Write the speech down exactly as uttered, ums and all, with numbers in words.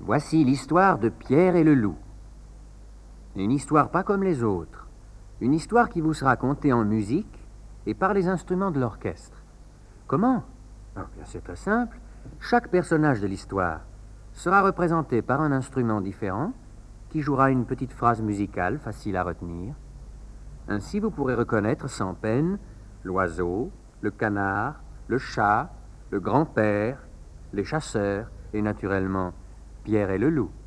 Voici l'histoire de Pierre et le loup. Une histoire pas comme les autres. Une histoire qui vous sera contée en musique et par les instruments de l'orchestre. Comment? Ah, bien, c'est très simple. Chaque personnage de l'histoire sera représenté par un instrument différent qui jouera une petite phrase musicale facile à retenir. Ainsi, vous pourrez reconnaître sans peine l'oiseau, le canard, le chat, le grand-père, les chasseurs et naturellement Pierre et le loup.